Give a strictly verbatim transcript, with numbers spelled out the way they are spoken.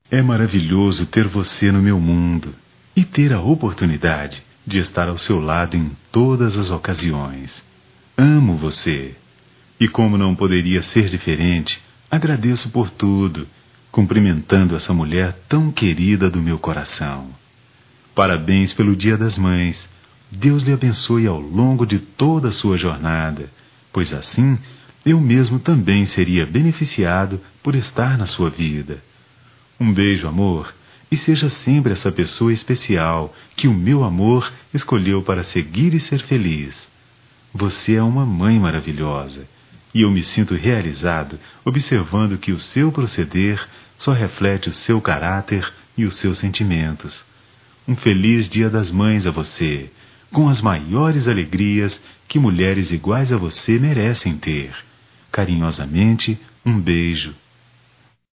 É maravilhoso ter você no meu mundo e ter a oportunidade de estar ao seu lado em todas as ocasiões. Amo você. E como não poderia ser diferente, agradeço por tudo, cumprimentando essa mulher tão querida do meu coração. Parabéns pelo Dia das Mães. Deus lhe abençoe ao longo de toda a sua jornada, pois assim eu mesmo também seria beneficiado por estar na sua vida. Um beijo, amor, e seja sempre essa pessoa especial que o meu amor escolheu para seguir e ser feliz. Você é uma mãe maravilhosa, e eu me sinto realizado observando que o seu proceder só reflete o seu caráter e os seus sentimentos. Um feliz Dia das Mães a você, com as maiores alegrias que mulheres iguais a você merecem ter. Carinhosamente, um beijo.